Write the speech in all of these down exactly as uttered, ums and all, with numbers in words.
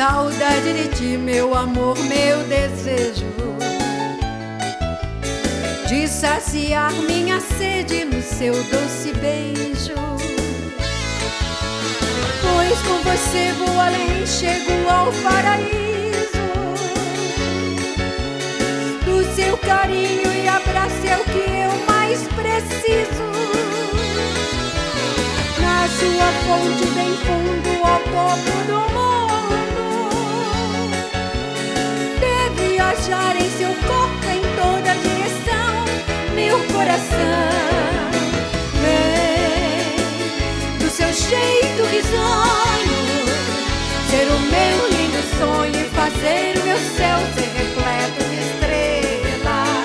saudade de ti, meu amor, meu desejo de saciar minha sede no seu doce beijo. Pois com você vou além, chego ao paraíso. Do seu carinho e abraço é o que eu mais preciso. Na sua fonte bem fundo ao topo do mundo, de viajar em seu corpo em toda direção, meu coração. Vem do seu jeito risonho ser o meu lindo sonho e fazer o meu céu ser repleto de estrelas.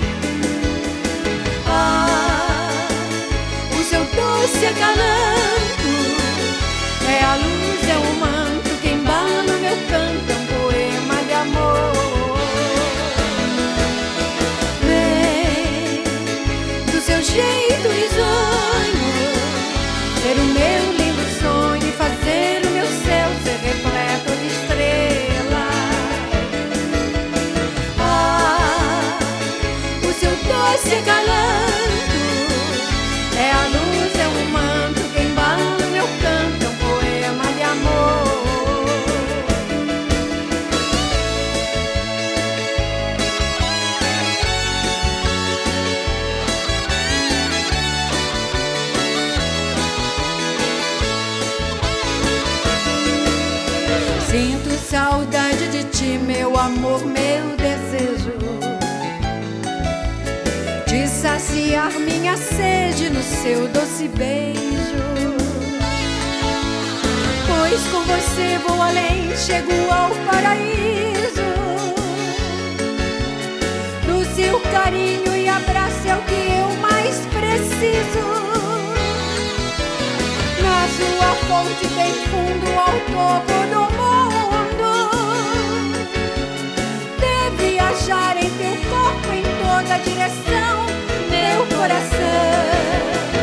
Ah, o seu doce acalanto é a luz, é o manto que embala o meu canto, é um poema de amor. Vem do seu jeito risonho ser o meu lindo sonho e fazer o meu céu ser repleto de estrelas. Ah, o seu doce acalanto é a luz, é o manto que embala o meu canto, é um poema de amor. Sinto saudade de ti, meu amor, meu desejo de saciar minha sede no seu doce beijo. Pois com você vou além, chego ao paraíso. Do seu carinho e abraço é o que eu mais preciso. Na sua fonte bem fundo ao topo do mundo, de viajar em teu corpo em toda direção, meu coração.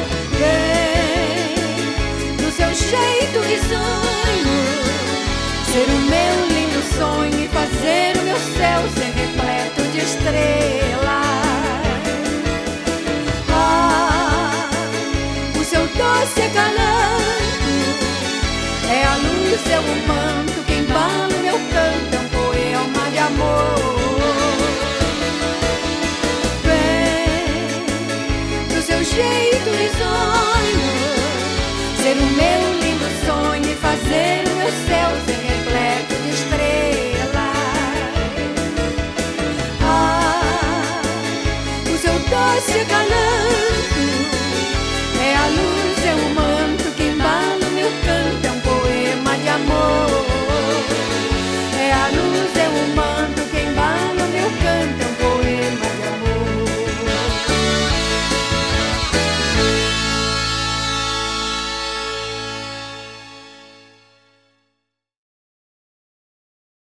Vem do seu jeito risonho ser o meu lindo sonho e fazer o meu céu ser repleto de estrelas. Ah, o seu doce acalanto é a luz, é o manto que embala o meu canto, é um poema de amor. Vem do seu jeito risonho ser o meu lindo sonho e fazer o meu céu ser repleto de estrelas. Ah, o seu doce